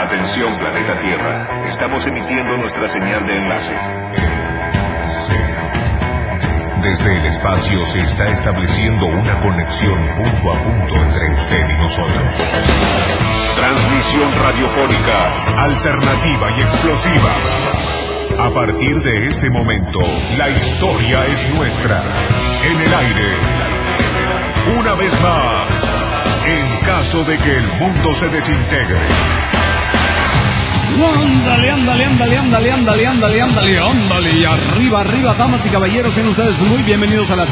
Atención, planeta Tierra. Estamos emitiendo nuestra señal de enlace. Desde el espacio se está estableciendo una conexión punto a punto entre usted y nosotros. Transmisión radiofónica, alternativa y explosiva. A partir de este momento, la historia es nuestra. En el aire. Una vez más, en caso de que el mundo se desintegre. Ándale. Y arriba, damas y caballeros, sean ustedes muy bienvenidos a la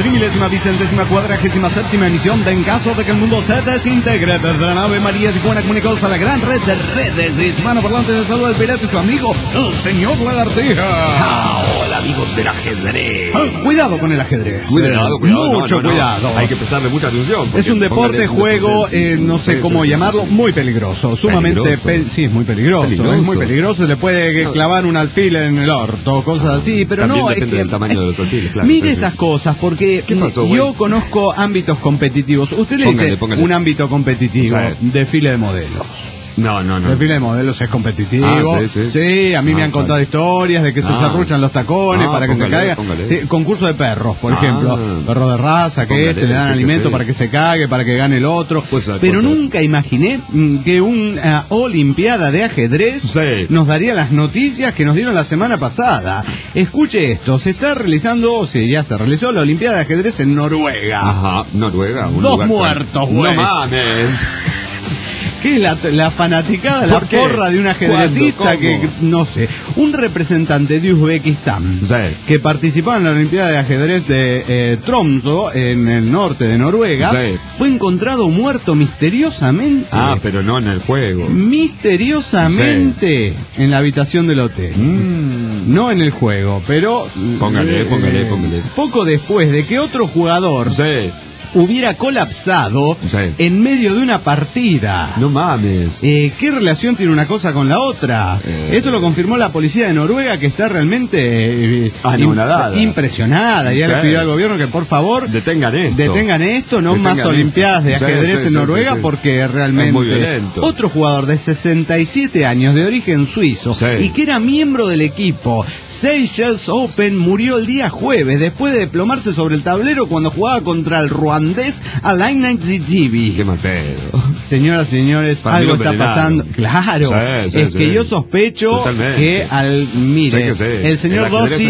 30.447ª emisión de En caso de que el mundo se desintegre. Desde la nave María Tijuana, comunicados a la gran red de redes hispanoparlantes. De saludo del pirata y su amigo, el señor Lagartija. Hola, amigos del ajedrez. Cuidado con el ajedrez. Cuidado. Mucho cuidado. Hay que prestarle mucha atención. Es un deporte, juego, no sé cómo llamarlo, muy peligroso. Sumamente, sí, es muy peligroso. Es muy peligroso, se le puede clavar un alfiler en el orto, cosas así, pero también no, depende es que del tamaño de los alfiles, claro. Mire estas cosas, porque yo conozco ámbitos competitivos. Usted le dice un ámbito competitivo, desfile de modelos. No. Desfile de modelos es competitivo. Sí, a mí me han contado historias de que se serruchan los tacones para que se caiga. Sí, concurso de perros, por ejemplo. Perro de raza, que le dan alimento para que se cague, para que gane el otro. Pero nunca imaginé que una olimpiada de ajedrez nos daría las noticias que nos dieron la semana pasada. Escuche esto, se está realizando, ya se realizó la olimpiada de ajedrez en Noruega. Ajá, Noruega. 2 muertos, güey. No mames. ¿Qué es la fanaticada, la porra de un ajedrecista que, no sé, un representante de Uzbekistán que participaba en la Olimpiada de Ajedrez de Tromsø, en el norte de Noruega, fue encontrado muerto misteriosamente. Pero no en el juego. Misteriosamente en la habitación del hotel. No en el juego, pero... Póngale. Poco después de que otro jugador... hubiera colapsado en medio de una partida. No mames. ¿Qué relación tiene una cosa con la otra? Esto lo confirmó la policía de Noruega, que está realmente impresionada. Ya le pidió al gobierno que por favor detengan esto, no más olimpiadas de ajedrez en Noruega, porque realmente es muy violento. Otro jugador de 67 años de origen suizo y que era miembro del equipo Seychelles Open murió el día jueves después de desplomarse sobre el tablero cuando jugaba contra el ruandés Alain Zijibi. Qué mal pedo. Señoras y señores, para algo está pasando. Claro, que yo sospecho que el señor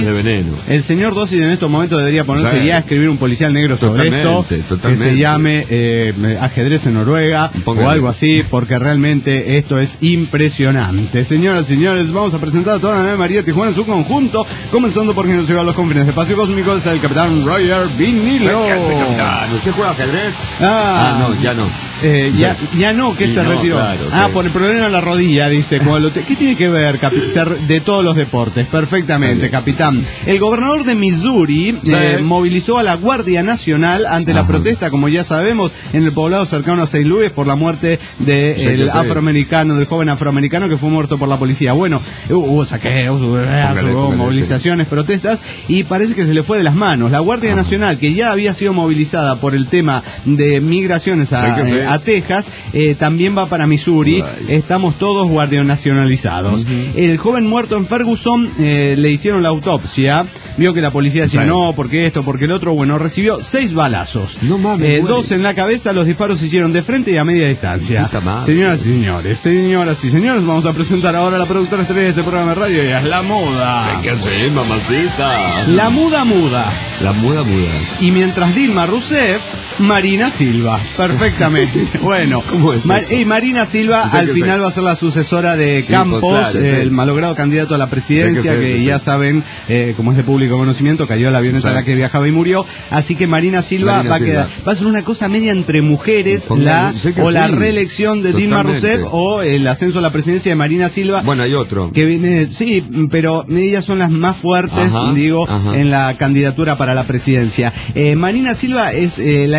Dosis en estos momentos debería ponerse ya a escribir un policial negro sobre esto, que se llame Ajedrez en Noruega o algo así, porque realmente esto es impresionante. Señoras y señores, vamos a presentar a toda la nave María Tijuana en su conjunto, comenzando por quien nos lleva a los confines del espacio cósmico, es el capitán Roger Vinilo. ¿Usted juega ajedrez? No, ya no. Ya no, que se retiró. Claro, por el problema en la rodilla, dice. ¿Qué tiene que ver de todos los deportes? Perfectamente, capitán. El gobernador de Missouri movilizó a la Guardia Nacional ante la protesta, como ya sabemos, en el poblado cercano a St. Louis por la muerte del joven afroamericano que fue muerto por la policía. Bueno, hubo saqueos, hubo movilizaciones, protestas, y parece que se le fue de las manos. La Guardia Nacional, que ya había sido movilizada por el tema de migraciones a Texas, también va para Missouri. Estamos todos guardianacionalizados. El joven muerto en Ferguson, le hicieron la autopsia, vio que la policía decía no, porque esto, porque el otro. Bueno, recibió 6 balazos, 2 en la cabeza. Los disparos se hicieron de frente y a media distancia. Señoras y señores, vamos a presentar ahora a la productora estrella de este programa de radio, y es la muda. ¿Qué hace, mamacita? La muda. La muda. Y mientras Dilma Rousseff, Marina Silva. Perfectamente. Bueno, Marina Silva al final va a ser la sucesora de Campos, el malogrado candidato a la presidencia, que ya saben, como es de público conocimiento, cayó a la avioneta en la que viajaba y murió. Así que Marina Silva va a ser una cosa media entre mujeres, la reelección de Dilma Rousseff o el ascenso a la presidencia de Marina Silva. Bueno, hay otro que viene, pero ellas son las más fuertes, en la candidatura para la presidencia. Marina Silva es la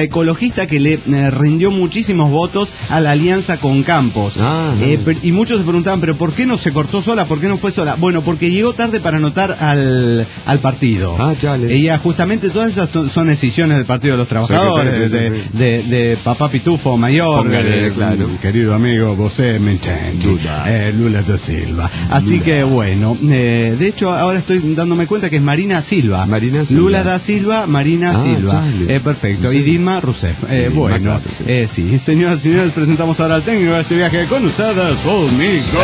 ecologista que le rindió muchísimos votos a la alianza con Campos. Y muchos se preguntaban, pero ¿por qué no se cortó sola? ¿Por qué no fue sola? Bueno, porque llegó tarde para anotar al partido. Ella, justamente, todas esas son decisiones del Partido de los Trabajadores, de Papá Pitufo Mayor, claro. querido amigo, José Menchendi, Lula da Silva. Así que bueno, de hecho ahora estoy dándome cuenta que es Marina Silva. Lula da Silva, Marina Silva. Perfecto. Sí. Y Dilma Rousseff. Bueno, sí, señoras y señores, presentamos ahora al técnico de este viaje con ustedes, Mico.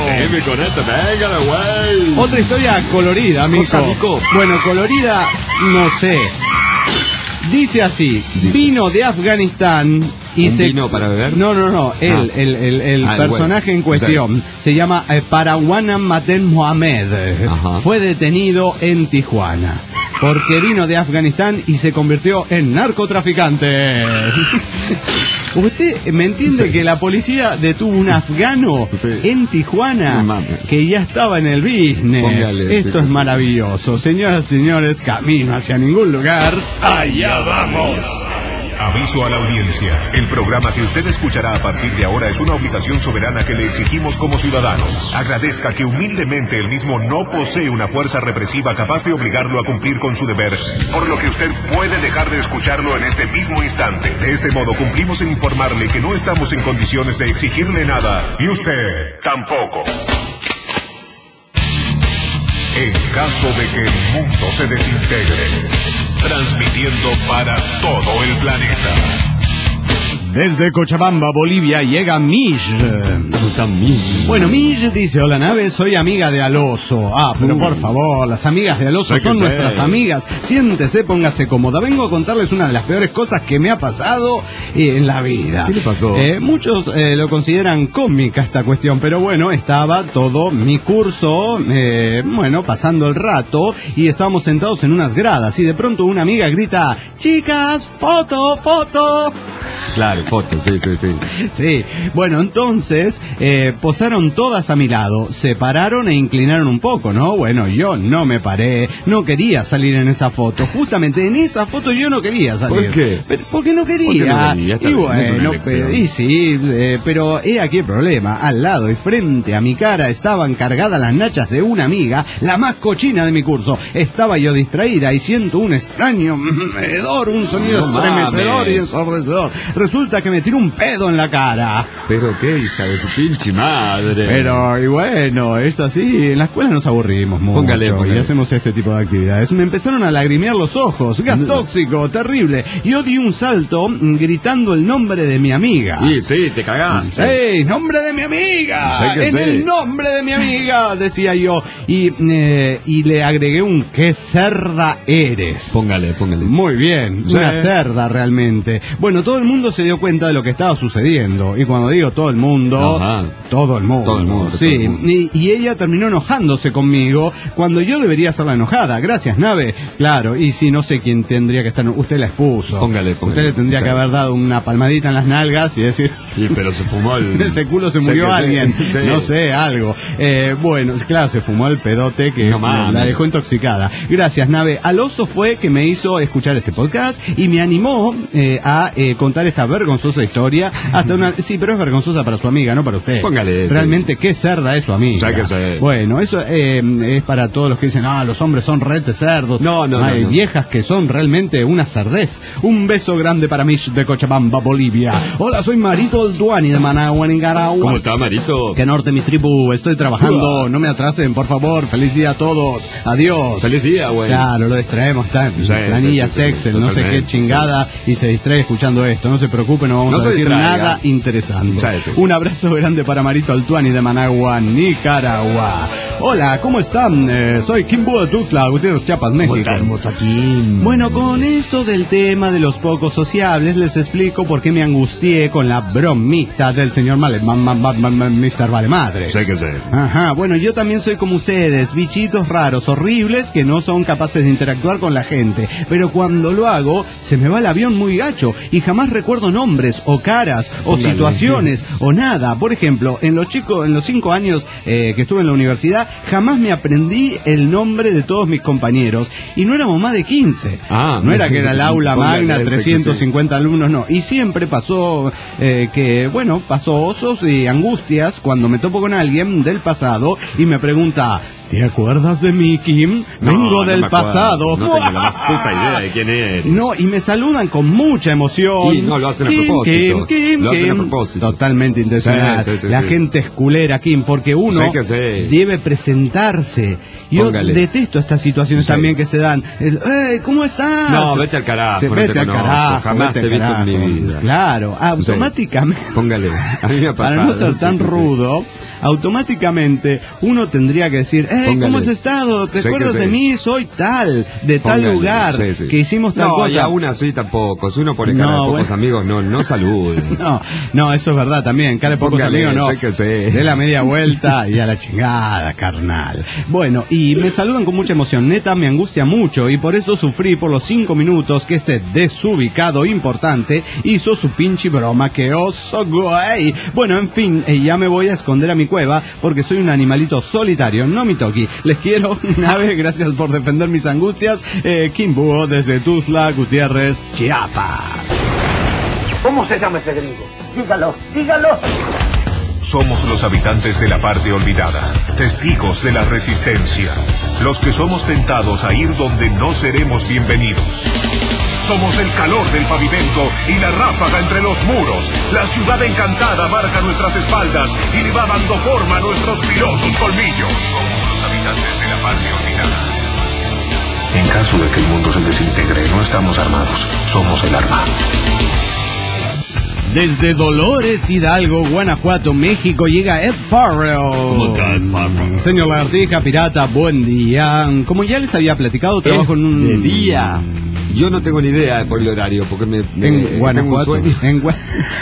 Otra historia colorida, Mico. Bueno, colorida, no sé. Dice así: vino de Afganistán y ¿Vino para beber? No. El personaje en cuestión se llama Parawana Maten Mohamed. Fue detenido en Tijuana porque vino de Afganistán y se convirtió en narcotraficante. ¿Usted me entiende que la policía detuvo un afgano en Tijuana que ya estaba en el business? Esto es maravilloso. Señoras y señores, camino hacia ningún lugar. ¡Allá vamos! Aviso a la audiencia. El programa que usted escuchará a partir de ahora es una obligación soberana que le exigimos como ciudadanos. Agradezca que humildemente el mismo no posee una fuerza represiva capaz de obligarlo a cumplir con su deber, por lo que usted puede dejar de escucharlo en este mismo instante. De este modo cumplimos en informarle que no estamos en condiciones de exigirle nada, y usted tampoco. En caso de que el mundo se desintegre, transmitiendo para todo el planeta. Desde Cochabamba, Bolivia, llega Mish. Bueno, Mish dice: hola nave, soy amiga de Aloso. Pero por favor, las amigas de Aloso son nuestras amigas. Siéntese, póngase cómoda. Vengo a contarles una de las peores cosas que me ha pasado en la vida. ¿Qué le pasó? Muchos lo consideran cómica esta cuestión, pero bueno, estaba todo mi curso, pasando el rato, y estábamos sentados en unas gradas, y de pronto una amiga grita: chicas, foto, foto. Claro, fotos, sí. Sí, bueno, entonces posaron todas a mi lado, se pararon e inclinaron un poco, ¿no? Bueno, yo no me paré, no quería salir en esa foto, justamente en esa foto yo no quería salir. ¿Por qué? Porque no quería. Y bueno, pero he aquí el problema: al lado y frente a mi cara estaban cargadas las nachas de una amiga, la más cochina de mi curso. Estaba yo distraída y siento un extraño hedor, un sonido estremecedor y ensordecedor. Resulta que me tiró un pedo en la cara. Pero qué hija de su pinche madre. Pero, y bueno, es así. En la escuela nos aburrimos mucho. Póngale. Y hacemos este tipo de actividades. Me empezaron a lagrimear los ojos. Gas tóxico, terrible. Yo di un salto gritando el nombre de mi amiga. Sí, te cagaste. ¡Sí! ¡Nombre de mi amiga! El nombre de mi amiga! Decía yo. Y le agregué un qué cerda eres. Póngale. Muy bien. Una cerda realmente. Bueno, todo el mundo se dio cuenta de lo que estaba sucediendo. Y cuando digo todo el mundo, todo el mundo. Sí. Y ella terminó enojándose conmigo cuando yo debería hacerla enojada. Gracias, nave. Claro, y si no sé quién tendría que estar. Usted la expuso. Póngale. Usted le tendría que haber dado una palmadita en las nalgas y decir. Pero se fumó en ese culo se murió alguien. Sí. No sé, algo. Bueno, claro, se fumó el pedote que la dejó intoxicada. Gracias, nave. Aloso fue que me hizo escuchar este podcast y me animó a contar esta vergonzosa historia. Sí, pero es vergonzosa para su amiga, no para usted. Póngale. Realmente, qué cerda es su amiga. Bueno, eso es para todos los que dicen: los hombres son rete cerdos. No. Hay viejas que son realmente una cerdez. Un beso grande para Mish de Cochabamba, Bolivia. Hola, soy Marito Alduani de Managua, Nicaragua. ¿Cómo está, Marito? Que norte, mi tribu. Estoy trabajando. No me atrasen, por favor. Feliz día a todos. Adiós. Feliz día, güey. Claro, lo distraemos. Está en planillas Excel, no sé qué chingada, y se distrae escuchando esto. No se preocupe, no vamos a decir nada interesante. Un abrazo grande para Marito Altuani de Managua, Nicaragua. Hola, ¿cómo están? Soy Kimbo de Tuxtla, Gutiérrez, Chiapas, México. Estamos aquí. Bueno, con esto del tema de los poco sociables, les explico por qué me angustié con la bromita del señor Mr. Valemadre. Sé que sé. Ajá, bueno, yo también soy como ustedes, bichitos raros, horribles, que no son capaces de interactuar con la gente. Pero cuando lo hago, se me va el avión muy gacho y jamás recuerdo nombres o caras o situaciones o nada. Por ejemplo, en los 5 años que estuve en la universidad, jamás me aprendí el nombre de todos mis compañeros. Y no éramos más de 15. No era que era el aula magna, 350 alumnos, no. Y siempre pasó pasó osos y angustias cuando me topo con alguien del pasado y me pregunta: ¿te acuerdas de mí, Kim? Vengo del pasado. No tengo la más puta idea de quién eres. No, y me saludan con mucha emoción. Y no, lo hacen a propósito. Kim. Hacen a propósito. Totalmente intencional. Sí, la gente es culera, Kim, porque uno debe presentarse. Yo detesto estas situaciones también que se dan. ¿Cómo estás? No, vete al carajo. Vete al carajo. Jamás te he visto en mi vida. Claro, automáticamente. Póngale. A mí me ha pasado. Para no ser tan rudo, automáticamente uno tendría que decir: ¿cómo has estado? ¿Te acuerdas de mí? Soy tal, de tal lugar, que hicimos tal cosa. Y aún así tampoco. Si uno pone cara de pocos amigos, no salude. No, eso es verdad también. Cara de pocos amigos, no. De la media vuelta y a la chingada, carnal. Bueno, y me saludan con mucha emoción. Neta, me angustia mucho y por eso sufrí por los 5 minutos que este desubicado importante hizo su pinche broma. ¡Qué oso, güey! Bueno, en fin, ya me voy a esconder a mi cueva porque soy un animalito solitario, no mi toki. Les quiero una vez, gracias por defender mis angustias. Kim Búho desde Tuxtla Gutiérrez, Chiapas. ¿Cómo se llama ese gringo? Dígalo. Somos los habitantes de la parte olvidada, testigos de la resistencia, los que somos tentados a ir donde no seremos bienvenidos. Somos el calor del pavimento y la ráfaga entre los muros. La ciudad encantada marca nuestras espaldas y le va dando forma a nuestros filosos colmillos. Somos los habitantes de la parte olvidada. En caso de que el mundo se desintegre, no estamos armados, somos el arma. Desde Dolores Hidalgo, Guanajuato, México, llega Ed Farrell. ¿Cómo está Ed Farrell? Señor Lagartija Pirata, buen día. Como ya les había platicado, trabajo en un... ¿De día? Yo no tengo ni idea por el horario, porque en Guanajuato, tengo un sueño.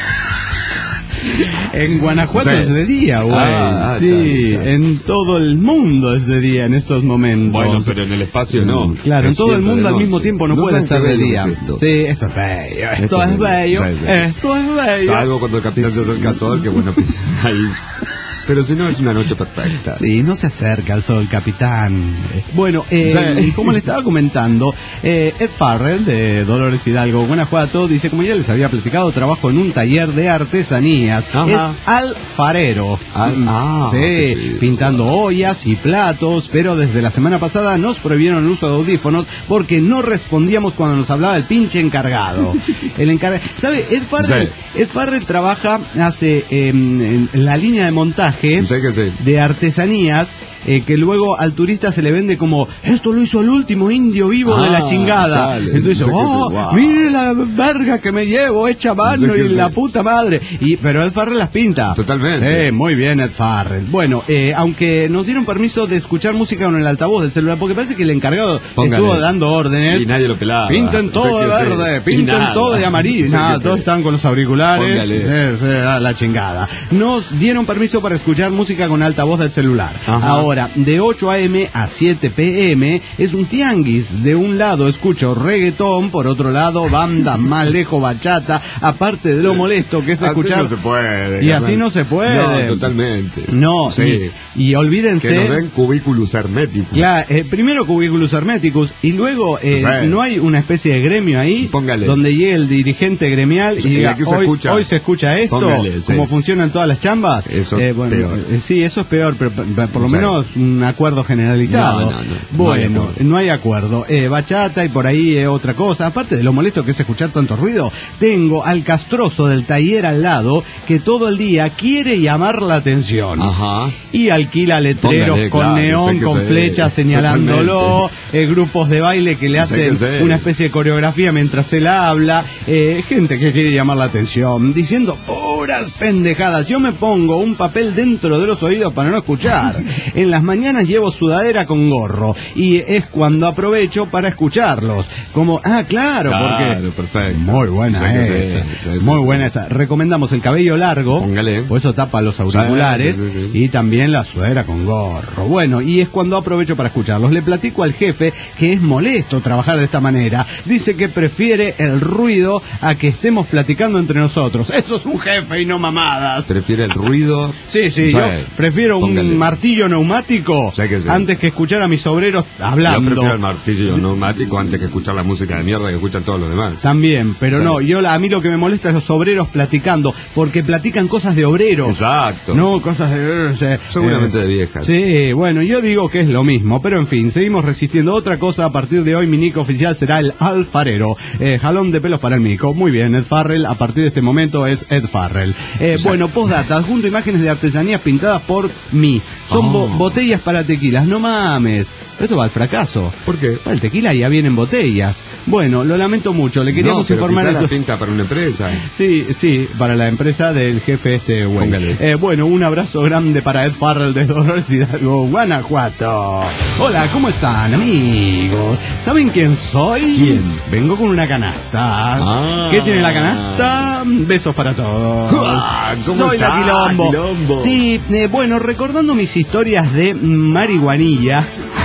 En Guanajuato es de día, güey. Sí, chale. En todo el mundo es de día en estos momentos. Bueno, pero en el espacio no. Claro, en todo el mundo al mismo tiempo no puede ser de día. Sí, esto es bello. Esto es bello. Esto es bello. Salvo cuando el capitán se acerca al sol, que bueno, ahí... Pero si no, es una noche perfecta. Sí, no se acerca al sol, capitán. Bueno, como le estaba comentando, Ed Farrell, de Dolores Hidalgo, Guanajuato, dice: como ya les había platicado, trabajo en un taller de artesanías. Ajá. Es alfarero. Sí, pintando ollas y platos, pero desde la semana pasada nos prohibieron el uso de audífonos porque no respondíamos cuando nos hablaba el pinche encargado. El encargado. ¿Sabe? Ed Farrell trabaja, hace en la línea de montaje de artesanías, que luego al turista se le vende como: esto lo hizo el último indio vivo de la chingada. Chale, entonces, mire la verga que me llevo hecha mano y la puta madre. Pero Ed Farrell las pinta. Totalmente. Sí, muy bien, Ed Farrell. Bueno, aunque nos dieron permiso de escuchar música con el altavoz del celular, porque parece que el encargado estuvo dando órdenes. Y nadie lo pelaba. Pinten todo de verde, pinten todo de amarillo. Todos estaban con los auriculares. La chingada. Nos dieron permiso para escuchar música con altavoz del celular. Ajá. Ahora, de 8 a.m. a 7 p.m. es un tianguis. De un lado escucho reggaetón, por otro lado banda, más lejos bachata, aparte de lo molesto que es escuchar. Así no se puede. Y así no se puede. No, totalmente. No, sí. Y olvídense. Que nos den cubículos herméticos. Claro, primero cubículos herméticos y luego no hay una especie de gremio ahí. Póngale. Donde llegue el dirigente gremial y diga: hoy se escucha esto. Póngale, ¿cómo funcionan todas las chambas? Eso es peor. Sí, eso es peor, pero por lo menos un acuerdo generalizado. Bueno, no hay acuerdo. Bachata y por ahí otra cosa. Aparte de lo molesto que es escuchar tanto ruido, tengo al castroso del taller al lado que todo el día quiere llamar la atención. Ajá. Y alquila letreros con neón, con flechas señalándolo, grupos de baile que le hacen una especie de coreografía mientras él habla, gente que quiere llamar la atención, diciendo: puras pendejadas. Yo me pongo un papel dentro de los oídos para no escuchar. En las mañanas llevo sudadera con gorro y es cuando aprovecho para escucharlos. Como, claro, porque... perfecto. Muy buena esa. Muy buena esa. Recomendamos el cabello largo. Póngale. Pues eso tapa los auriculares. Sí. Y también la sudadera con gorro. Bueno, y es cuando aprovecho para escucharlos. Le platico al jefe que es molesto trabajar de esta manera. Dice que prefiere el ruido a que estemos platicando entre nosotros. Eso es un jefe y no mamadas. ¿Prefiere el ruido? Sí, yo prefiero un martillo neumático antes que escuchar a mis obreros hablando. Yo prefiero el martillo neumático antes que escuchar la música de mierda que escuchan todos los demás. También, pero no, a mí lo que me molesta es los obreros platicando, porque platican cosas de obreros. Exacto. No, cosas de... seguramente de viejas. Sí, bueno, yo digo que es lo mismo, pero en fin, seguimos resistiendo. Otra cosa, a partir de hoy mi nick oficial será el alfarero. Jalón de pelos para el mico. Muy bien, Ed Farrell, a partir de este momento es Ed Farrell. Bueno, postdata, adjunto imágenes de artesanías pintadas por mí. Son botellas para tequilas, no mames. Pero esto va al fracaso. ¿Por qué? El tequila ya viene en botellas. Bueno, lo lamento mucho, le queríamos informar eso. La pinta para una empresa. Sí, para la empresa del jefe güey. Bueno, un abrazo grande para Ed Farrell de Dolores Hidalgo, Guanajuato. Hola, ¿cómo están, amigos? ¿Saben quién soy? ¿Quién? Vengo con una canasta. ¿Qué tiene la canasta? Besos para todos. ¿Cómo soy está? La Quilombo. Sí, bueno, recordando mis historias de marihuanilla.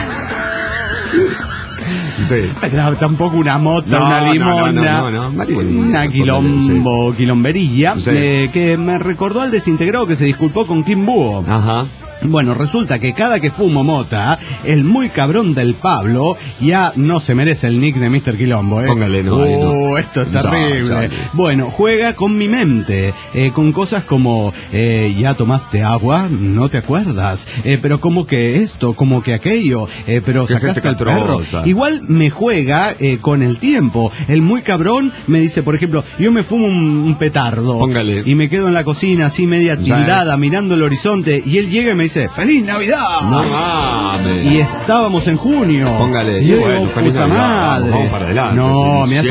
Sí. Tampoco una mota, una limona, una quilomberilla, que me recordó al desintegrado que se disculpó con Kim Búho. Ajá. Bueno, resulta que cada que fumo mota, el muy cabrón del Pablo ya no se merece el nick de Mr. Quilombo, Póngale, no. Esto es terrible. Bueno, juega con mi mente, con cosas como, ya tomaste agua, no te acuerdas, pero como que esto, como que aquello, pero sacaste al perro. Igual me juega con el tiempo. El muy cabrón me dice, por ejemplo, yo me fumo un petardo. Póngale. Y me quedo en la cocina así media tildada, mirando el horizonte, y él llega y me dice, ¡Feliz Navidad! No mames. Y estábamos en junio. Póngale. Y yo, feliz puta Navidad. madre. Vamos para adelante. No, me hace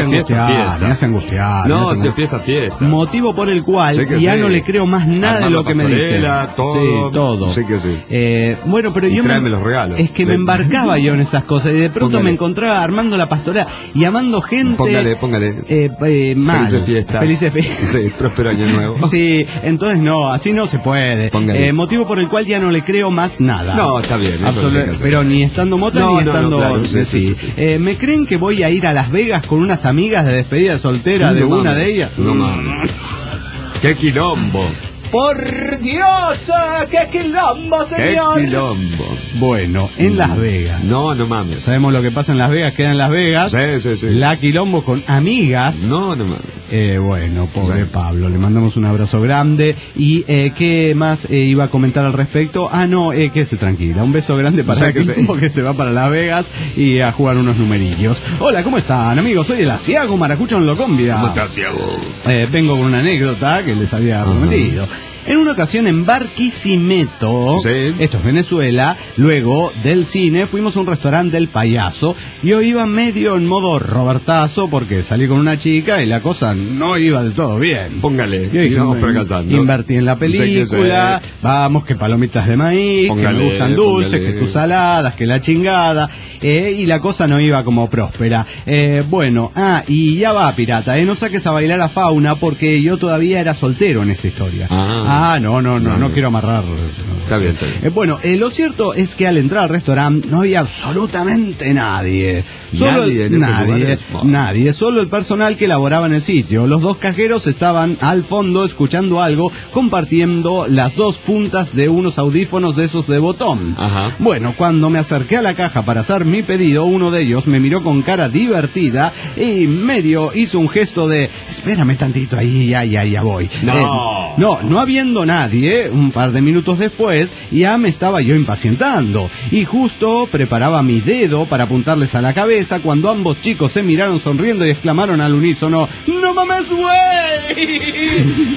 angustiar. No, si es fiesta. Motivo por el cual ya no le creo más nada de lo que me dice. Todo. Sí, todo. Sí que sí. Bueno, pero y yo tráeme los regalos. Es que me embarcaba yo en esas cosas y de pronto me encontraba armando la pastoral y amando gente. Póngale. Mal. Felices fiestas. Sí, próspero año nuevo. Sí, entonces no, así no se puede. Motivo por el cual ya no le creo más nada. No, está bien. Pero ni estando mota ni estando... claro, sí. ¿Me creen que voy a ir a Las Vegas con unas amigas de despedida soltera de una de ellas? No mames. ¡Qué quilombo! ¡Por Dios! ¡Qué quilombo, señor! ¡Qué quilombo! Bueno, en Las Vegas. No mames. Sabemos lo que pasa en Las Vegas, queda en Las Vegas. Sí. La quilombo con amigas. No mames. Bueno, pobre Pablo, le mandamos un abrazo grande. ¿Y qué más iba a comentar al respecto? Quédese tranquila. Un beso grande para Quilombo que se va para Las Vegas y a jugar unos numerillos. Hola, ¿cómo están, amigos? Soy el Asiago Maracucho en Locombia. ¿Cómo estás, Asiago? Vengo con una anécdota que les había prometido. En una ocasión en Barquisimeto, esto es Venezuela, luego del cine fuimos a un restaurante del Payaso. Yo iba medio en modo Robertazo porque salí con una chica y la cosa no iba del todo bien. Póngale, íbamos fracasando. Invertí en la película, vamos, que palomitas de maíz, que me gustan dulces, que tus saladas, que la chingada, y la cosa no iba como próspera. Y ya va, pirata, no saques a bailar a Fauna porque yo todavía era soltero en esta historia. No quiero amarrar. Está bien. Bueno, lo cierto es que al entrar al restaurante no había absolutamente nadie. Nadie, solo el personal que laboraba en el sitio. Los dos cajeros estaban al fondo escuchando algo, compartiendo las dos puntas de unos audífonos de esos de botón. Ajá. Bueno, cuando me acerqué a la caja para hacer mi pedido, uno de ellos me miró con cara divertida y medio hizo un gesto de espérame tantito ahí, ya voy. No habiendo nadie, un par de minutos después, ya me estaba yo impacientando. Y justo preparaba mi dedo para apuntarles a la cabeza cuando ambos chicos se miraron sonriendo y exclamaron al unísono: ¡No mames, güey!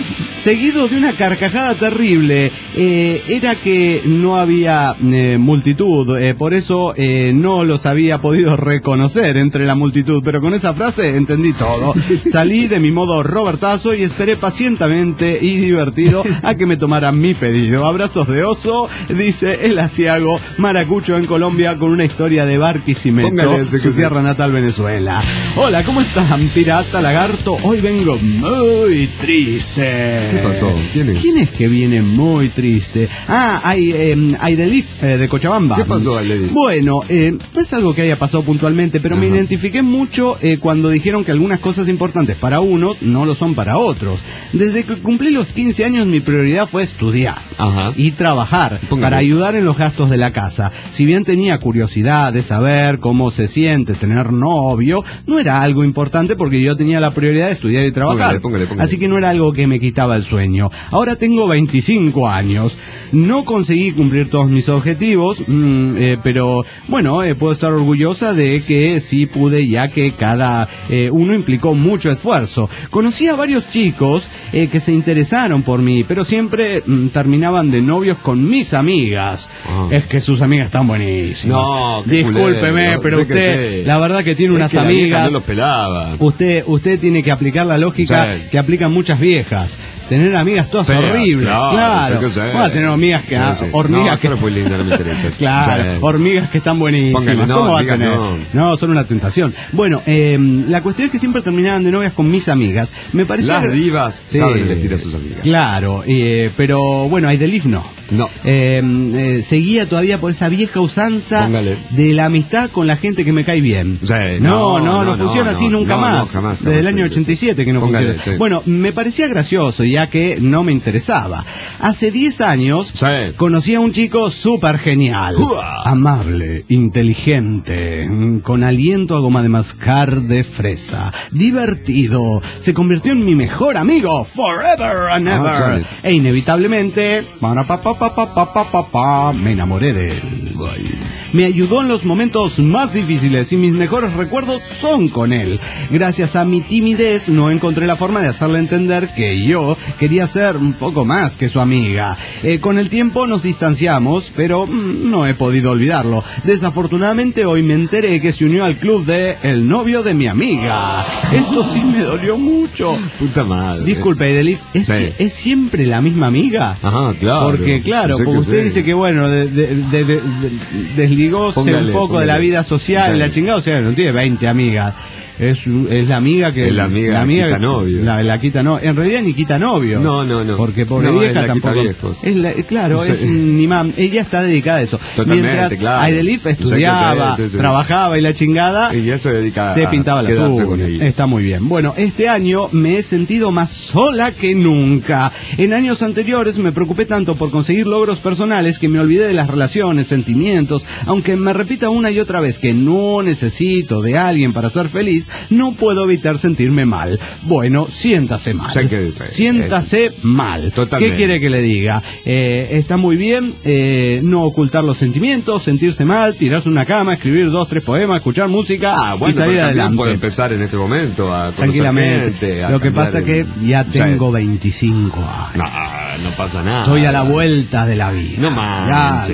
seguido de una carcajada terrible. Era que no había multitud, por eso no los había podido reconocer entre la multitud, pero con esa frase entendí todo. Salí de mi modo Robertazo y esperé pacientemente y divertido a que me tomaran mi pedido. Abrazos de oso, dice el asiago maracucho en Colombia, con una historia de Barquisimeto, su tierra natal, Venezuela. Hola, ¿cómo están, pirata lagarto? Hoy vengo muy triste. ¿Qué pasó? ¿Quién es? ¿Quién es que viene muy triste? Aidelif, de Cochabamba. ¿Qué pasó, Aidelif? Bueno, no es algo que haya pasado puntualmente, pero me identifiqué mucho cuando dijeron que algunas cosas importantes para unos no lo son para otros. Desde que cumplí los 15 años, mi prioridad fue estudiar y trabajar para ayudar en los gastos de la casa. Si bien tenía curiosidad de saber cómo se siente tener novio, no era algo importante porque yo tenía la prioridad de estudiar y trabajar. Póngale. Así que no era algo que me quitaba el sueño. Ahora tengo 25 años. No conseguí cumplir todos mis objetivos, pero bueno, puedo estar orgullosa de que sí pude, ya que cada uno implicó mucho esfuerzo. Conocí a varios chicos que se interesaron por mí, pero siempre terminaban de novios con mis amigas. Es que sus amigas están buenísimas. No, discúlpeme, pero usted, la verdad que tiene unas amigas. No los pelaba. Usted tiene que aplicar la lógica que aplican muchas viejas. Tener amigas todas horribles. Claro. Vamos a tener amigas que hormigas que fue linda, no me interesa. Claro, hormigas que están buenísimas. ¿Cómo va a tener? No, son una tentación. Bueno, la cuestión es que siempre terminaban de novias con mis amigas. Me parecía las divas saben elegir a sus amigas. Claro, pero bueno, Aidelif no. Seguía todavía por esa vieja usanza de la amistad con la gente que me cae bien. No funciona así nunca más. Jamás, desde el año 87 que no funciona. Bueno, me parecía gracioso, ya que no me interesaba. Hace 10 años conocí a un chico súper genial, amable, inteligente, con aliento a goma de mascar de fresa, divertido. Se convirtió en mi mejor amigo forever and ever. E inevitablemente me enamoré de él. Me ayudó en los momentos más difíciles y mis mejores recuerdos son con él. Gracias a mi timidez no encontré la forma de hacerle entender que yo quería ser un poco más que su amiga. Con el tiempo nos distanciamos, pero no he podido olvidarlo. Desafortunadamente hoy me enteré que se unió al club de el novio de mi amiga. Esto sí me dolió mucho. Puta madre. Disculpe, Aidelif, ¿es siempre la misma amiga? Ajá, claro. Porque usted dice que bueno, desligóse un poco de la vida social y la chingada, o sea, no tiene 20 amigas. Es la amiga que la amiga quita novio. La quita no, en realidad ni quita novio. No. Porque pobre vieja tampoco. Es un imán. Ella está dedicada a eso. Mientras Aidelif estudiaba, trabajaba y la chingada, ella se pintaba las uñas. Está muy bien. Bueno, este año me he sentido más sola que nunca. En años anteriores me preocupé tanto por conseguir logros personales que me olvidé de las relaciones, sentimientos. Aunque me repita una y otra vez que no necesito de alguien para ser feliz, no puedo evitar sentirme mal. Bueno, siéntase mal. Siéntase mal. Totalmente. ¿Qué quiere que le diga? Está muy bien no ocultar los sentimientos, sentirse mal, tirarse una cama, escribir 2, 3 poemas, escuchar música y salir adelante. Puede empezar en este momento a tranquilamente. Lo que pasa es que ya tengo 25 años. No pasa nada. Estoy a la vuelta de la vida. No manches.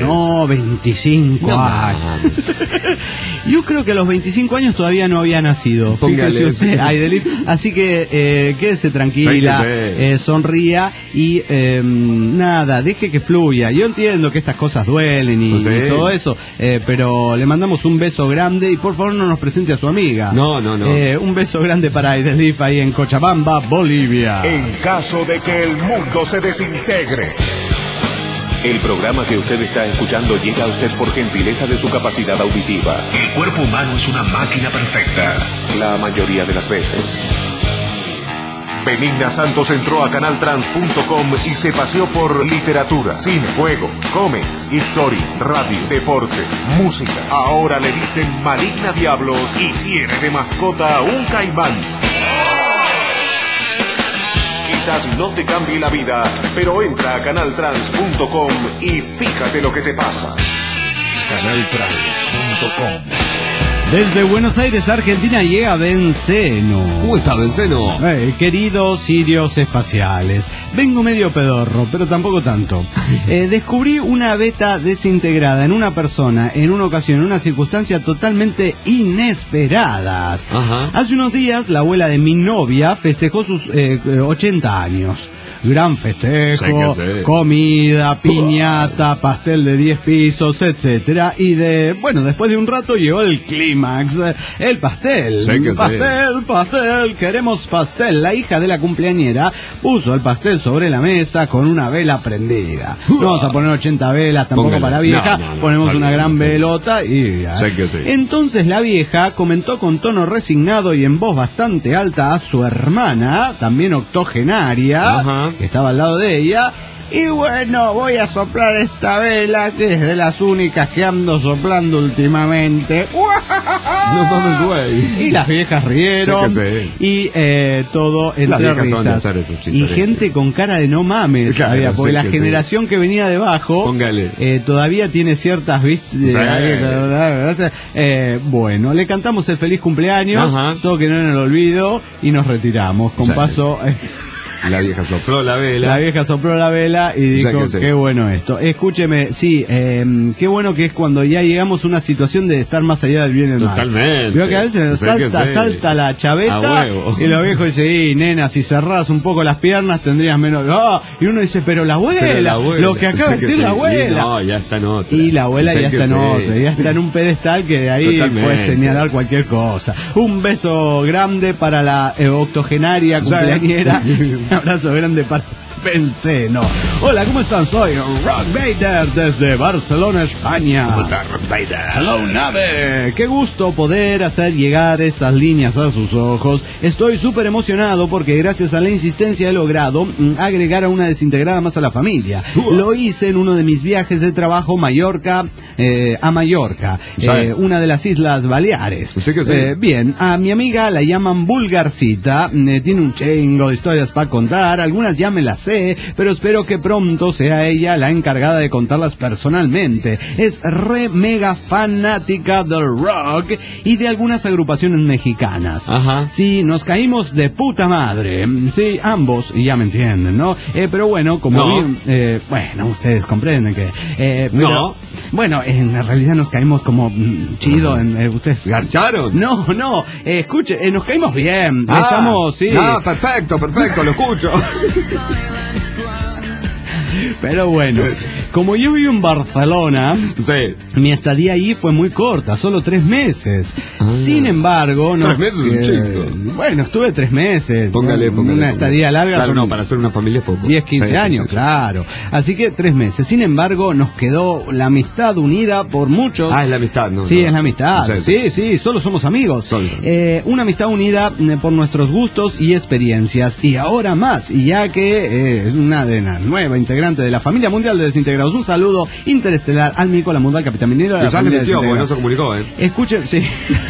25 años. Yo creo que a los 25 años todavía no había nacido. Fíjese usted, Aidelif. Así que quédese tranquila, sonría y nada, deje que fluya. Yo entiendo que estas cosas duelen y todo eso, pero le mandamos un beso grande y por favor no nos presente a su amiga. No. Un beso grande para Aidelif ahí en Cochabamba, Bolivia. En caso de que el mundo se desintegre. El programa que usted está escuchando llega a usted por gentileza de su capacidad auditiva. El cuerpo humano es una máquina perfecta. La mayoría de las veces. Benigna Santos entró a canaltrans.com y se paseó por literatura, cine, juego, cómics, historia, radio, deporte, música. Ahora le dicen Maligna Diablos y tiene de mascota un caimán. Quizás no te cambie la vida, pero entra a canaltrans.com y fíjate lo que te pasa. Canaltrans.com Desde Buenos Aires, Argentina, llega Benceno. ¿Cómo está, Benceno? Queridos sirios espaciales, vengo medio pedorro, pero tampoco tanto. Descubrí una beta desintegrada en una persona, en una ocasión, en una circunstancia totalmente inesperadas. Ajá. Hace unos días, la abuela de mi novia festejó sus 80 años. Gran festejo, comida, piñata, pastel de 10 pisos, etcétera. Y después de un rato llegó el clímax, el pastel. Pastel, queremos pastel. La hija de la cumpleañera puso el pastel sobre la mesa con una vela prendida. No vamos a poner 80 velas tampoco para la vieja, ponemos una gran velota y ya. Entonces la vieja comentó con tono resignado y en voz bastante alta a su hermana, también octogenaria, ajá, que estaba al lado de ella: y bueno, voy a soplar esta vela, que es de las únicas que ando soplando últimamente. No mames, güey. Y las viejas rieron. Y todo entre risas. Y gente con cara de no mames, claro, porque la generación que venía debajo todavía tiene ciertas bueno, le cantamos el feliz cumpleaños, ajá, todo que no en el olvido, y nos retiramos con paso. La vieja sopló la vela. La vieja sopló la vela y dijo, qué bueno esto. Escúcheme, sí, qué bueno que es cuando ya llegamos a una situación de estar más allá del bien y del mal. Totalmente. Veo que a veces salta la chaveta y los viejos dicen, nena, si cerrás un poco las piernas tendrías menos... y uno dice, pero la abuela, lo que acaba de decir la abuela. No, ya está en otra. Y la abuela ya está en otra, ya está en un pedestal que de ahí puede señalar cualquier cosa. Un beso grande para la octogenaria cumpleañera. Un abrazo grande para Benceno. Hola, ¿cómo están? Soy Rock Vader desde Barcelona, España. ¿Cómo está, Rock Vader? Hello, nave. Qué gusto poder hacer llegar estas líneas a sus ojos. Estoy súper emocionado porque gracias a la insistencia he logrado agregar a una desintegrada más a la familia. Lo hice en uno de mis viajes de trabajo a Mallorca, una de las Islas Baleares. ¿Usted qué sé? Bien, a mi amiga la llaman Vulgarcita, tiene un chingo de historias para contar, algunas ya me las sé, pero espero que pronto sea ella la encargada de contarlas personalmente. Es re mega fanática del rock y de algunas agrupaciones mexicanas. Ajá. Sí, nos caímos de puta madre. Sí, ambos, y ya me entienden, ¿no? Pero bueno, como bien, bueno, ustedes comprenden que... pero, bueno, en realidad nos caímos como chido. ¿Ustedes garcharon? No, escuche, nos caímos bien. Estamos, sí. Perfecto, lo escucho. Pero bueno, como yo vivo en Barcelona, mi estadía ahí fue muy corta, solo 3 meses. Sin embargo, 3 meses es un chico. Bueno, estuve 3 meses. Póngale. Una estadía larga. Claro, no, para hacer una familia es poco. 10, 15 años, claro. Así que 3 meses. Sin embargo, nos quedó la amistad unida por muchos. Es la amistad, ¿no? Sí, es la amistad. Sí, solo somos amigos. Una amistad unida por nuestros gustos y experiencias. Y ahora más, y ya que es una de las nuevas integrantes de la familia mundial de desintegrados. Un saludo interestelar al Mico, la mundial Capitán Minero. Ya le metió, porque no se comunicó, Escuchen, sí.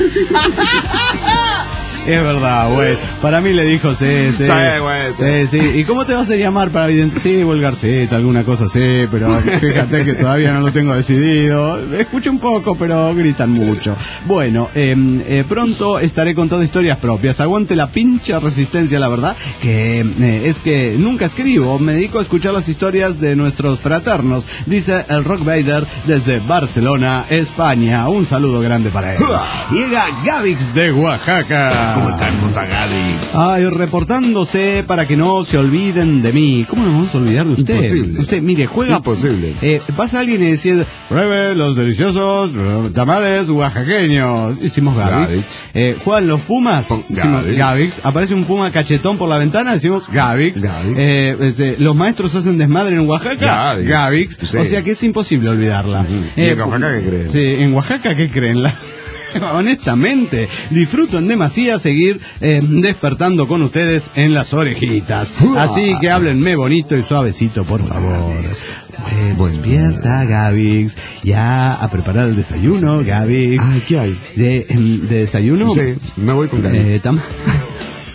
Es verdad, güey. Para mí le dijo, sí. ¿Y cómo te vas a llamar para identificar? Sí, Vulgarcita, alguna cosa así, pero fíjate que todavía no lo tengo decidido. Escucho un poco, pero gritan mucho. Bueno, pronto estaré contando historias propias. Aguante la pincha resistencia, la verdad, que es que nunca escribo. Me dedico a escuchar las historias de nuestros fraternos, dice el Rock Vader desde Barcelona, España. Un saludo grande para él. Llega Gavix de Oaxaca. ¿Cómo están, Gavix? Ay, reportándose para que no se olviden de mí. ¿Cómo nos vamos a olvidar de usted? Imposible. Usted, mire, juega... Imposible. Pasa alguien y dice, pruebe los deliciosos tamales oaxaqueños. Hicimos Gavix. Juegan los Pumas. Hicimos Gavix. Aparece un puma cachetón por la ventana, decimos Gavix. Los maestros hacen desmadre en Oaxaca. Gavix. Sí. O sea que es imposible olvidarla. ¿Y en Oaxaca qué creen? Sí, en Oaxaca ¿qué creen? Honestamente, disfruto en demasía seguir despertando con ustedes en las orejitas. Así que háblenme bonito y suavecito, por favor. Despierta, Gavix. Ya a preparar el desayuno, Gavix. ¿Qué hay? ¿De desayuno? Sí, me voy con Gavix.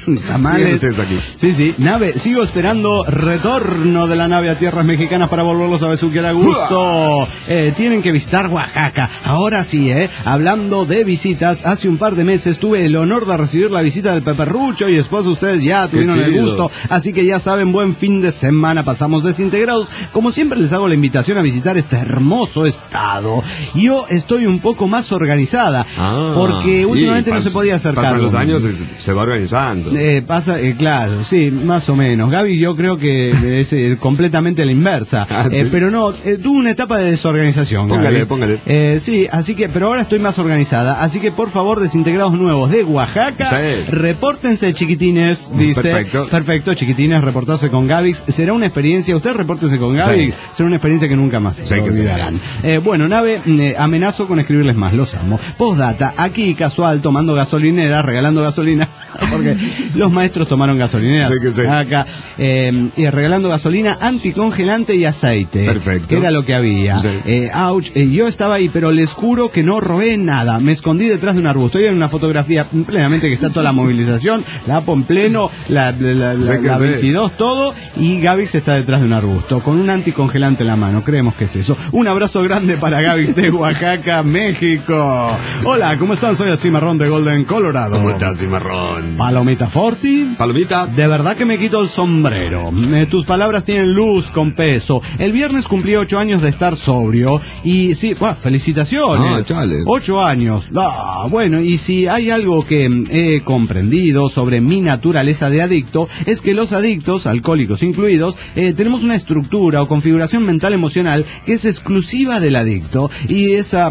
tamales. Ustedes aquí. Sí, nave, sigo esperando retorno de la nave a tierras mexicanas para volverlos a besuquear a gusto. Tienen que visitar Oaxaca. Ahora sí, hablando de visitas, hace un par de meses tuve el honor de recibir la visita del Peperrucho y después ustedes ya tuvieron el gusto, así que ya saben, buen fin de semana pasamos desintegrados. Como siempre les hago la invitación a visitar este hermoso estado. Yo estoy un poco más organizada, porque últimamente no se podía acercar. Pasan los años, se va organizando. Claro, sí, más o menos. Gaby, yo creo que es completamente la inversa. ¿Sí? Pero no, tuve una etapa de desorganización. Póngale. Sí, así que, pero ahora estoy más organizada. Así que, por favor, desintegrados nuevos de Oaxaca, repórtense, chiquitines, dice. Perfecto, chiquitines, reportarse con Gaby. Será una experiencia, ustedes repórtense con Gaby, será una experiencia que nunca más se olvidarán. Bueno, nave, amenazo con escribirles más, los amo. Postdata, aquí casual, tomando gasolineras, regalando gasolina, porque los maestros tomaron gasolineras acá, y regalando gasolina, anticongelante y aceite. Perfecto. Que era lo que había. Yo estaba ahí, pero les juro que no robé nada. Me escondí detrás de un arbusto. Estoy en una fotografía plenamente que está toda la movilización, la APO en pleno, la 22, todo, y Gaby está detrás de un arbusto, con un anticongelante en la mano. Creemos que es eso. Un abrazo grande para Gaby de Oaxaca, México. Hola, ¿cómo están? Soy el Cimarrón de Golden, Colorado. ¿Cómo estás, Cimarrón? Palomita Forti. Palomita. De verdad que me quito el sombrero. Tus palabras tienen luz con peso. El viernes cumplí 8 años de estar sobrio. Y sí, felicitaciones. Chale. 8 años. Bueno, y si hay algo que he comprendido sobre mi naturaleza de adicto, es que los adictos, alcohólicos incluidos, tenemos una estructura o configuración mental emocional que es exclusiva del adicto. Y esa,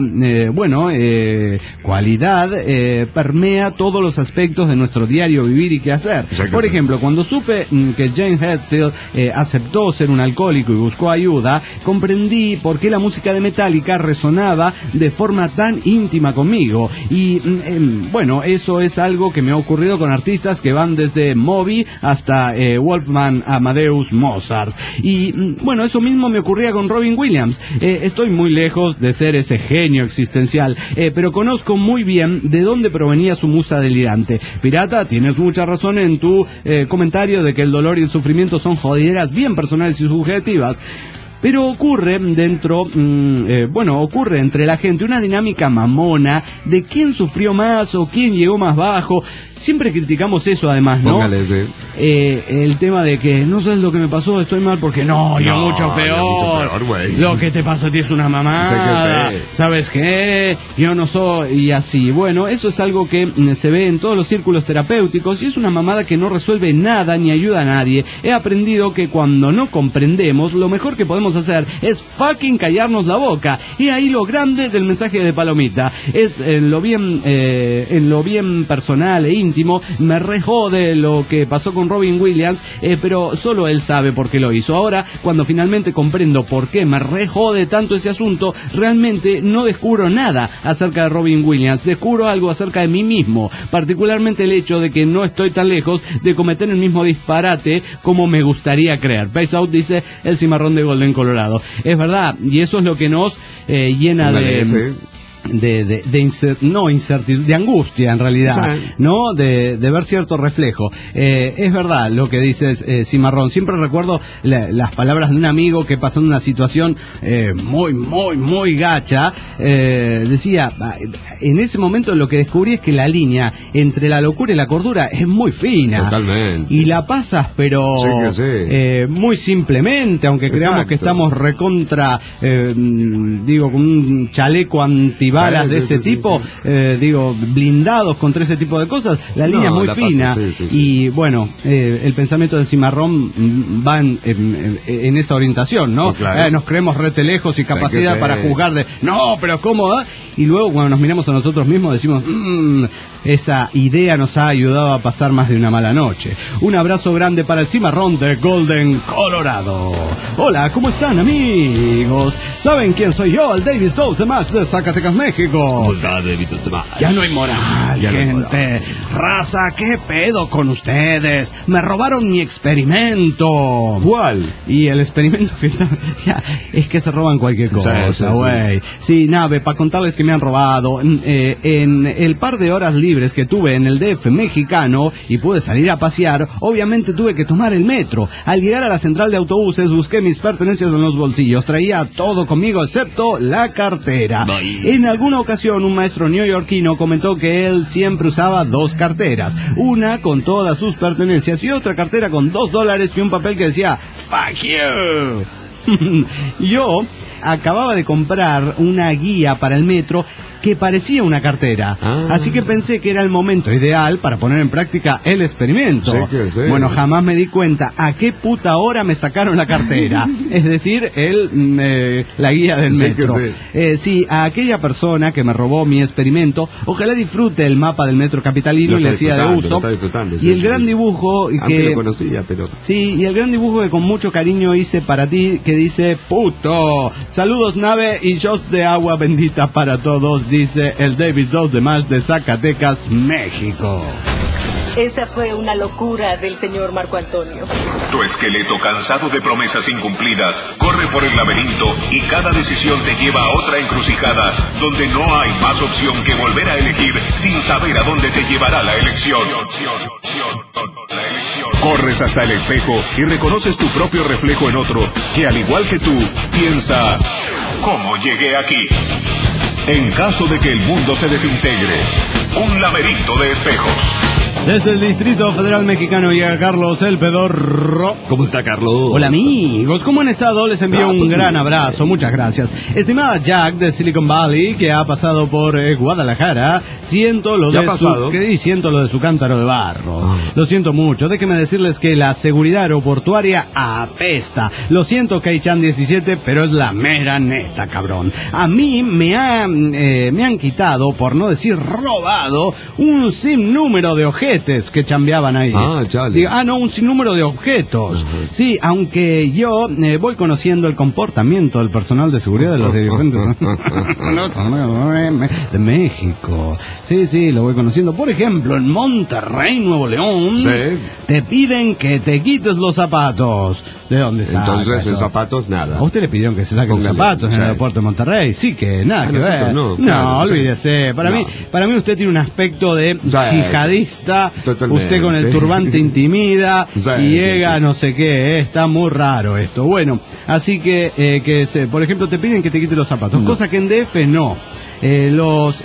cualidad permea todos los aspectos de nuestro diario vivir y qué hacer. Por ejemplo, cuando supe que Jane Hetfield aceptó ser un alcohólico y buscó ayuda, comprendí por qué la música de Metallica resonaba de forma tan íntima conmigo. Y eso es algo que me ha ocurrido con artistas que van desde Moby hasta Wolfgang Amadeus Mozart. Y eso mismo me ocurría con Robin Williams. Estoy muy lejos de ser ese genio existencial, pero conozco muy bien de dónde provenía su musa delirante. Pirata, tienes mucha razón en tu comentario de que el dolor y el sufrimiento son jodideras bien personales y subjetivas. Pero ocurre ocurre entre la gente una dinámica mamona de quién sufrió más o quién llegó más bajo. Siempre criticamos eso, además, ¿no? El tema de que no sabes lo que me pasó, estoy mal porque yo mucho peor. Lo que te pasa a ti es una mamada. ¿Sabes qué? Yo no soy. Y así. Bueno, eso es algo que se ve en todos los círculos terapéuticos y es una mamada que no resuelve nada ni ayuda a nadie. He aprendido que cuando no comprendemos, lo mejor que podemos hacer es fucking callarnos la boca. Y ahí lo grande del mensaje de Palomita es en lo bien personal e íntimo. Me rejode lo que pasó con Robin Williams, pero solo él sabe por qué lo hizo. Ahora, cuando finalmente comprendo por qué me rejode tanto ese asunto, realmente no descubro nada acerca de Robin Williams, descubro algo acerca de mí mismo, particularmente el hecho de que no estoy tan lejos de cometer el mismo disparate como me gustaría creer. Peace out, dice el Cimarrón de Golden, Colorado. Es verdad, y eso es lo que nos llena de angustia, en realidad, ¿no? De ver cierto reflejo. Es verdad lo que dices, Cimarrón. Siempre recuerdo las palabras de un amigo que pasó en una situación muy gacha. Decía, en ese momento lo que descubrí es que la línea entre la locura y la cordura es muy fina. Totalmente. Y la pasas, pero muy simplemente, aunque creamos que estamos recontra, con un chaleco antibalas de ese tipo, blindados contra ese tipo de cosas, la línea es muy fina. Y bueno, el pensamiento del Cimarrón va en esa orientación, ¿no? Nos creemos rete lejos y capacidad para juzgar pero ¿cómo? Y luego cuando nos miramos a nosotros mismos decimos, esa idea nos ha ayudado a pasar más de una mala noche. Un abrazo grande para el Cimarrón de Golden, Colorado. Hola, ¿cómo están, amigos? ¿Saben quién soy yo? El Davis Dose de Más de Zacatecas, México. Ya no hay moral, Ya no hay gente. Raza, ¿qué pedo con ustedes? Me robaron mi experimento. ¿Cuál? Y el experimento que está... Ya, es que se roban cualquier cosa, güey. Sí, nave, para contarles que me han robado. En el par de horas libres que tuve en el DF mexicano y pude salir a pasear, obviamente tuve que tomar el metro. Al llegar a la central de autobuses busqué mis pertenencias en los bolsillos. Traía todo conmigo excepto la cartera. En alguna ocasión un maestro neoyorquino comentó que él siempre usaba dos carteras. Una con todas sus pertenencias y otra cartera con $2 y un papel que decía "Fuck you". Yo acababa de comprar una guía para el metro que parecía una cartera. Así que pensé que era el momento ideal para poner en práctica el experimento. Sí. Bueno, jamás me di cuenta a qué puta hora me sacaron la cartera. Es decir, la guía del metro. Sí, a aquella persona que me robó mi experimento, ojalá disfrute el mapa del metro capitalino y le hacía de uso. Y el gran dibujo que... lo conocía, pero... Sí, y el gran dibujo que con mucho cariño hice para ti, que dice: puto, saludos nave y shots de agua bendita para todos, dice el David Dos de Más de Zacatecas, México. Esa fue una locura del señor Marco Antonio. Tu esqueleto, cansado de promesas incumplidas, corre por el laberinto y cada decisión te lleva a otra encrucijada donde no hay más opción que volver a elegir sin saber a dónde te llevará la elección. Corres hasta el espejo y reconoces tu propio reflejo en otro que, al igual que tú, piensa: ¿cómo llegué aquí? En caso de que el mundo se desintegre, un laberinto de espejos. Desde el Distrito Federal Mexicano llega Carlos el Pedorro. ¿Cómo está, Carlos? Hola, amigos, ¿cómo han estado? Les envío un gran abrazo, muchas gracias. Estimada Jack de Silicon Valley, que ha pasado por Guadalajara, siento lo de su cántaro de barro. Lo siento mucho, déjenme decirles que la seguridad aeroportuaria apesta. Lo siento, Keichan 17, pero es la mera neta, cabrón. A mí me han quitado, por no decir robado, un sinnúmero de objetos que chambeaban ahí. Un sinnúmero de objetos. Sí, aunque yo voy conociendo el comportamiento del personal de seguridad de los diferentes de México. Sí, lo voy conociendo. Por ejemplo, en Monterrey, Nuevo León, te piden que te quites los zapatos. ¿De dónde sacas? Entonces, en zapatos, nada. ¿A usted le pidieron que se saquen los zapatos en el aeropuerto de Monterrey? Sí, que nada que ver. No, olvídese. Para mí usted tiene un aspecto de yihadista. Usted con el turbante intimida y llega no sé qué, está muy raro esto. Bueno, así que por ejemplo te piden que te quites los zapatos, cosa que en DF no. Les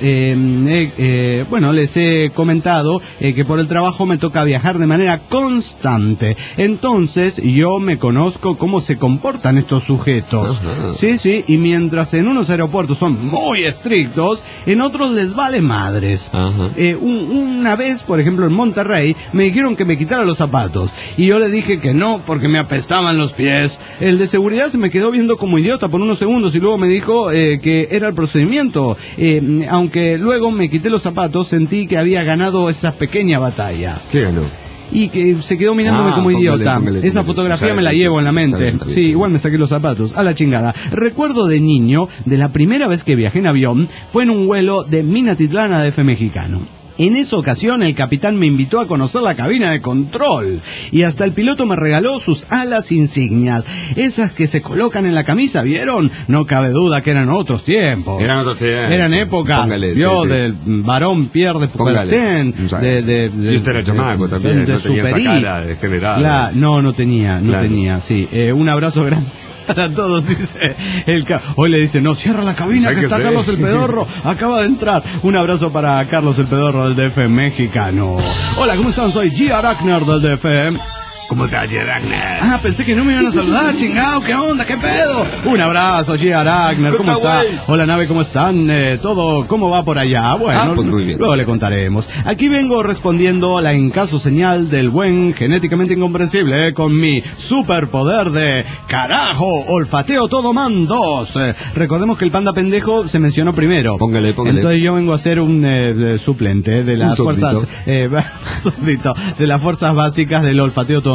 he comentado que por el trabajo me toca viajar de manera constante. Entonces yo me conozco cómo se comportan estos sujetos. Sí, y mientras en unos aeropuertos son muy estrictos, en otros les vale madres. Una vez, por ejemplo, en Monterrey, me dijeron que me quitara los zapatos y yo le dije que no porque me apestaban los pies. El de seguridad se me quedó viendo como idiota por unos segundos y luego me dijo que era el procedimiento. Aunque luego me quité los zapatos, sentí que había ganado esa pequeña batalla. ¿Qué ganó? Y que se quedó mirándome como idiota. Esa fotografía me la llevo en la mente. Sí, igual me saqué los zapatos. A la chingada. Recuerdo de niño, de la primera vez que viajé en avión, fue en un vuelo de Minatitlán a DF mexicano. En esa ocasión el capitán me invitó a conocer la cabina de control y hasta el piloto me regaló sus alas insignias, esas que se colocan en la camisa, ¿vieron? No cabe duda que eran otros tiempos. Eran épocas. Del varón Pierre de Coubertin, y usted era chamaco también, no tenía esa cara de general. No tenía, sí. Un abrazo grande para todos, dice hoy le dice: no, cierra la cabina que está Carlos el Pedorro, acaba de entrar. Un abrazo para Carlos el Pedorro del DF mexicano. Hola, ¿cómo están? Soy G. Arachner del DF. ¿Cómo estás, G. Arachner? Pensé que no me iban a saludar, chingado, ¿qué onda? ¿Qué pedo? Un abrazo, G. Arachner, ¿cómo está? Hola, nave, ¿cómo están? ¿Todo cómo va por allá? Bueno, pues muy bien. Luego le contaremos. Aquí vengo respondiendo a la incaso señal del buen genéticamente incomprensible con mi superpoder de carajo, olfateo todo man 2. Recordemos que el panda pendejo se mencionó primero. Póngale. Entonces yo vengo a ser un suplente de las fuerzas de las fuerzas básicas del olfateo todo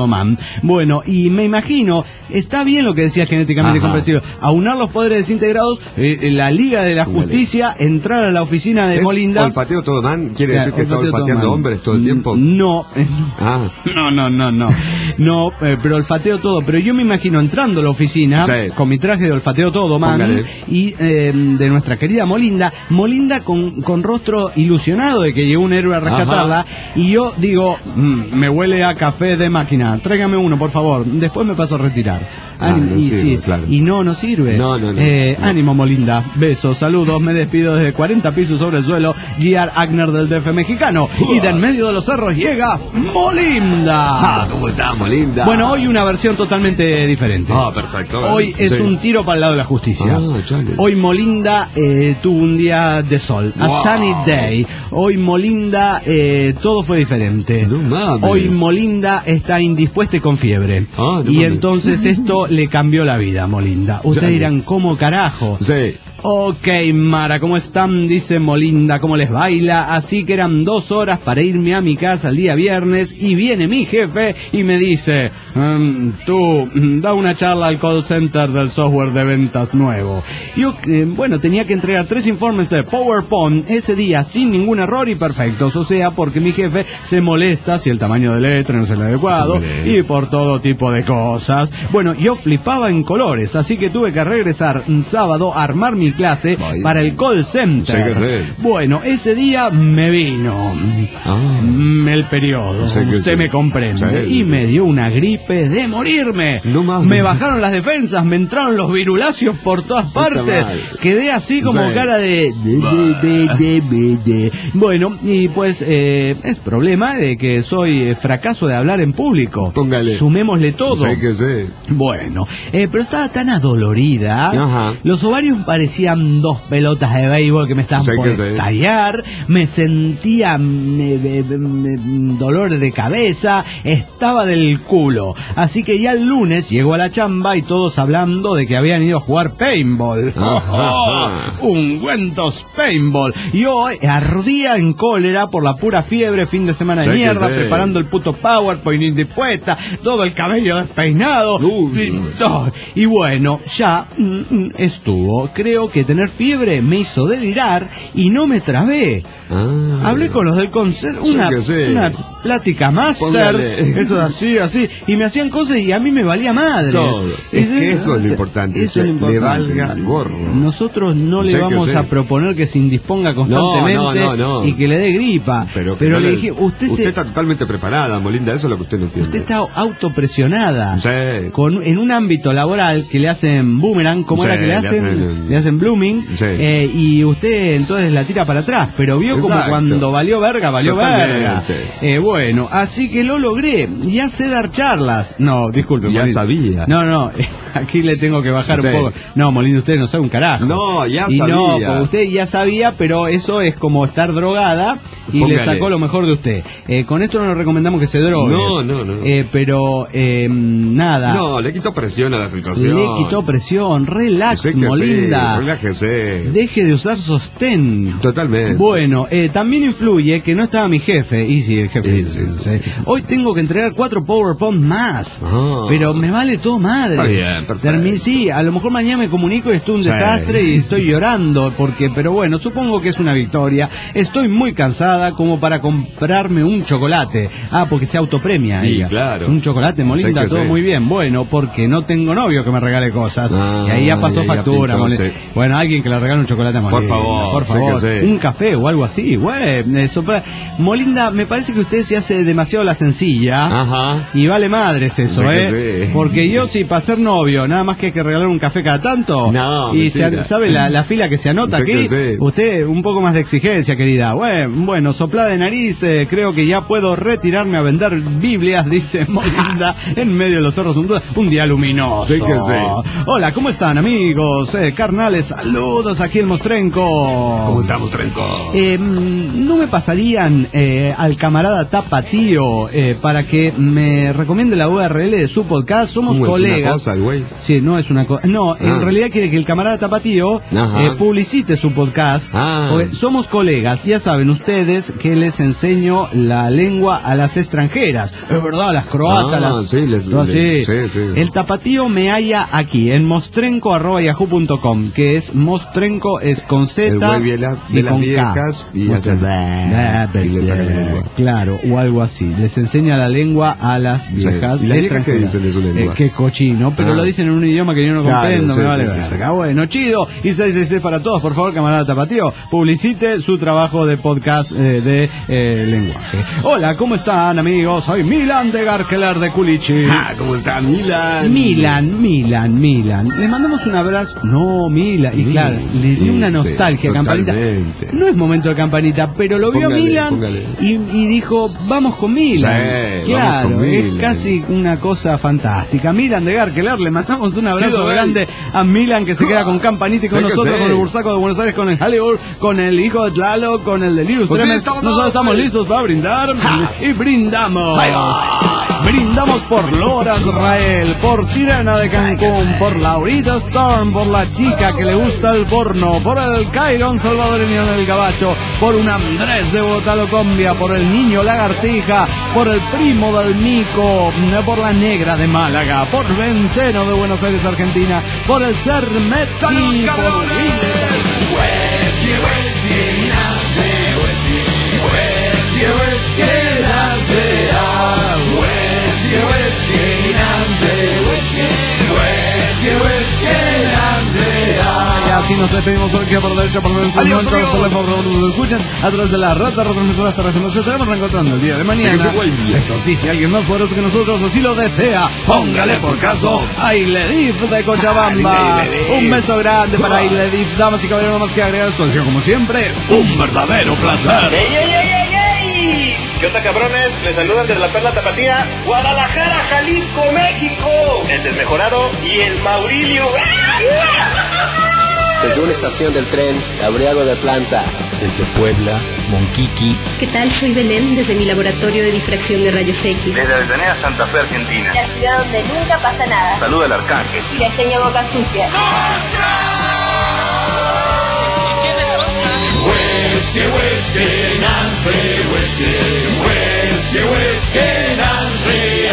todo man. Bueno, y me imagino, está bien lo que decía genéticamente comprensible, aunar los poderes desintegrados, la Liga de la Justicia, entrar a la oficina de Molinda. ¿Olfateo todo man? ¿Quiere decir que está olfateando hombres todo el tiempo? No, pero olfateo todo. Pero yo me imagino entrando a la oficina con mi traje de olfateo todo man y de nuestra querida Molinda con rostro ilusionado de que llegó un héroe a rescatarla, y yo digo, me huele a café de máquina, tráigame uno por favor, después me paso a retirar. Y no sirve. No. Ánimo Molinda, besos, saludos, me despido desde 40 pisos sobre el suelo, G.R. Agner del DF mexicano, y de en medio de los cerros llega Molinda. ¿Cómo está Molinda? Bueno, hoy una versión totalmente diferente. Perfecto. Hoy es un tiro para el lado de la justicia. Hoy Molinda tuvo un día de sol, a sunny day. Hoy Molinda todo fue diferente. No mames. Hoy Molinda está indispuesta y con fiebre. Y entonces esto le cambió la vida a Molinda. Ustedes dirán, ¿cómo carajo? Sí. Ok, Mara, ¿cómo están? Dice Molinda, ¿cómo les baila? Así que eran 2 horas para irme a mi casa el día viernes, y viene mi jefe y me dice, tú, da una charla al call center del software de ventas nuevo. Yo, tenía que entregar 3 informes de PowerPoint ese día sin ningún error y perfectos, o sea, porque mi jefe se molesta si el tamaño de letra no es el adecuado y por todo tipo de cosas. Bueno, yo flipaba en colores, así que tuve que regresar un sábado a armar mi clase para el call center. Bueno, ese día me vino el periodo, usted me comprende, y me dio una gripe de morirme. Me bajaron las defensas, me entraron los viruláceos por todas partes, quedé así como cara de... Bueno, y pues es problema de que soy fracaso de hablar en público. Sumémosle todo. Bueno, pero estaba tan adolorida, los ovarios parecían 2 pelotas de béisbol que me estaban por estallar, me sentía dolor de cabeza, estaba del culo. Así que ya el lunes llegó a la chamba y todos hablando de que habían ido a jugar paintball. Ungüentos paintball. Yo ardía en cólera por la pura fiebre, fin de semana de mierda, preparando el puto PowerPoint indispuesta, todo el cabello despeinado. Y bueno, ya estuvo. Creo que tener fiebre me hizo delirar y no me trabé. Hablé con los del concert, una plática máster, eso así, y me hacían cosas y a mí me valía madre. Todo. Es que eso es lo importante, le valga gorro. Nosotros no le vamos a proponer que se indisponga constantemente y que le dé gripa. Pero le dije, usted está totalmente preparada, Molinda, eso es lo que usted no entiende. Usted está autopresionada. En un ámbito laboral que le hacen boomerang, ¿cómo era que le hacen blooming? Y usted entonces la tira para atrás, pero vio como cuando valió verga. Bueno, así que lo logré. Ya sé dar charlas. No, disculpe, ya Molinda. Sabía. No, aquí le tengo que bajar un poco. No, Molinda, usted no sabe un carajo. No, ya y sabía. No, usted ya sabía, pero eso es como estar drogada y le sacó lo mejor de usted. Con esto no le recomendamos que se drogue. No. Pero nada. No, le quitó presión a la situación. Le quitó presión. Relax, Molinda. Relájese. Deje de usar sostén. Totalmente. Bueno, también influye que no estaba mi jefe. Y sí, el jefe. Hoy tengo que entregar 4 PowerPoint más. Pero me vale todo madre. Está bien, perfecto. Sí, a lo mejor mañana me comunico y esto es un desastre y estoy llorando. Pero bueno, supongo que es una victoria. Estoy muy cansada como para comprarme un chocolate. Porque se autopremia ella. Claro. Un chocolate, Molinda, todo muy bien. Bueno, porque no tengo novio que me regale cosas. Y ahí ya pasó factura, Molinda. Bueno, alguien que le regale un chocolate a Molinda. Por favor. Un café o algo así, Molinda, me parece que usted se hace demasiado la sencilla. Y vale madres eso, porque yo para ser novio, nada más que hay que regalar un café cada tanto. Y ¿sabe la fila que se anota aquí? Usted, un poco más de exigencia, querida. Bueno, soplada de nariz, creo que ya puedo retirarme a vender Biblias, dice Molinda, en medio de los cerros, un día luminoso. Hola, ¿cómo están, amigos? Carnales, saludos, aquí el Mostrenco. ¿Cómo estamos, Trenco? ¿No me pasarían al camarada Tapatío para que me recomiende la URL de su podcast? Somos colegas. Sí, no es una cosa. No, en realidad quiere que el camarada Tapatío publicite su podcast. Porque somos colegas, ya saben ustedes que les enseño la lengua a las extranjeras. Es verdad, las croatas, sí. El Tapatío me halla aquí, en mostrenco@yahoo.com, que es Mostrenco es con Z y con viejas, K. Claro, o algo así. Les enseña la lengua a las viejas. ¿Y las viejas qué dicen de su lengua? Qué cochino, pero lo dicen en un idioma que yo no comprendo, me vale verga. Bueno, chido. Y 666 para todos, por favor, camarada Tapatío, publicite su trabajo de podcast de lenguaje. Hola, ¿cómo están, amigos? Soy Milan de Garkeler de Culichi. ¿Cómo está Milan? Milan. Le mandamos un abrazo. No, Milan. Y claro, le dio una nostalgia a Campanita. No es momento de Campanita, pero lo vio Milan y dijo, vamos con Milan. Sí, claro, con es Milan. casi una cosa fantástica. Milan de Garkeler, le mandamos un abrazo grande a Milan, que se queda con Campanita y con nosotros, con el Bursaco de Buenos Aires, con el Hollywood, con el hijo de Tlaloc, con el Delirious Tremens. Nosotros estamos listos para brindar y brindamos. Brindamos por Lora Israel, por Sirena de Cancún, por Laurita Storm, por la chica que le gusta el porno, por el Cairon salvadoreño en el Gabacho, por un Andrés de Bogotá-Locombia, por el niño Lagartija, por el primo del Mico, por la negra de Málaga, por Benceno de Buenos Aires, Argentina, por el Cermetzi, por y así nos despedimos por aquí, por derecha, por derecha, nos escuchan a través de la rata retransmisora terrestre. Nos estaremos reencontrando el día de mañana. Eso sí, si alguien más poderoso que nosotros así lo desea, póngale por caso a Iledif de Cochabamba. Un beso grande para Iledif, damas y caballeros, más que agregar su acción, como siempre, un verdadero placer. ¿Qué onda, cabrones? Les saludan desde la Perla Tapatía, Guadalajara, Jalisco, México. El Desmejorado y el Maurilio. Desde una estación del tren, Gabriego de Planta. Desde Puebla, Monquiqui. ¿Qué tal? Soy Belén, desde mi laboratorio de difracción de rayos X. Desde Avellaneda, Santa Fe, Argentina. La ciudad donde nunca pasa nada. Saluda el Arcángel. Y la seña Boca Sucia. Whiskey, Nancy, whiskey, Nancy.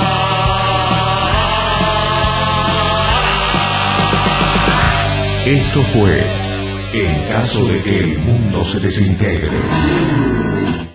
Esto fue En caso de que el mundo se desintegre.